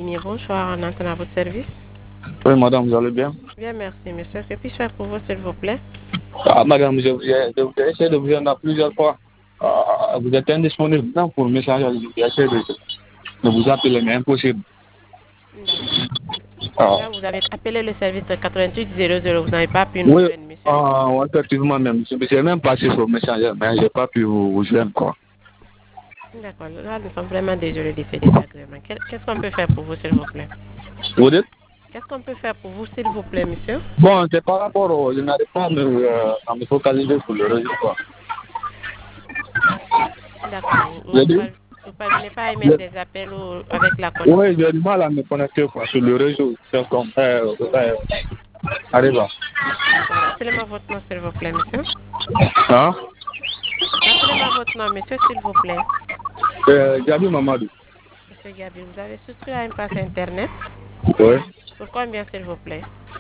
Bien, bonsoir, on entend à votre service. Oui, madame, vous allez bien? Bien, merci, monsieur. Que puis-je faire pour vous, s'il vous plaît? Madame, j'ai essayé de vous joindre plusieurs fois. Vous êtes indisponible. Non, pour le message, j'ai essayé de vous appeler, mais impossible. D'accord. Ah, Là, vous avez appelé le service de 8800. Vous n'avez pas pu nous oui, joindre, monsieur. effectivement, même. J'ai même passé sur le message, mais je n'ai pas pu vous joindre, quoi. D'accord. Là, nous sommes vraiment désolés de ce désagrément. Qu'est-ce qu'on peut faire pour vous, s'il vous plaît? Vous dites? Qu'est-ce qu'on peut faire pour vous, s'il vous plaît, monsieur? Bon, c'est par rapport au. Je n'arrive pas à me focaliser sur le réseau, quoi. D'accord. Vous avez dit? Vous parvenez pas à émettre des appels avec la Oui, connexion. j'ai du mal à me connecter, quoi, sur le réseau. C'est comme, arrive. D'accord. Rappelez-moi votre nom, s'il vous plaît, monsieur. Hein? Rappelez-moi votre nom, monsieur, s'il vous plaît. Jabi Mamadou. Monsieur Gabi, vous avez souscrit à une passe Internet. Oui. Pour combien, s'il vous plaît?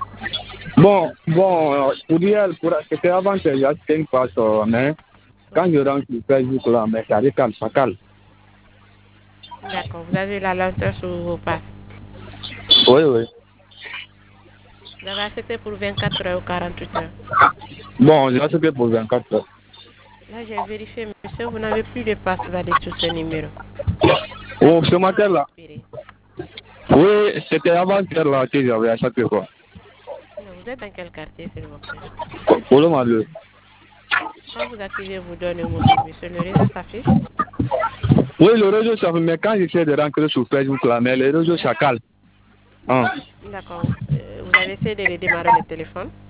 Pour dire, c'était avant que j'achète une passe, mais quand je rentre sur Facebook, là, mais ça décale, ça cale. D'accord. Vous avez eu la lenteur sur vos passes. Oui, oui. Vous avez accepté pour 24 heures ou 48 heures. Bon, j'ai acheté pour 24 heures. Là, j'ai vérifié, monsieur, vous n'avez plus de passe valide sur ce numéro. Oh, ce L'abonnement a matin-là, expiré. oui, c'était avant-hier, là, que j'avais acheté, quoi. Vous êtes dans quel quartier, s'il vous plaît? Pour le moment, Quand vous activez vos données mobiles, monsieur, le réseau s'affiche? oui, le réseau, ça fait, mais quand j'essaie de rentrer sur Facebook, là, mais le réseau, ça cale. Hein. D'accord. Vous avez essayé de redémarrer le téléphone?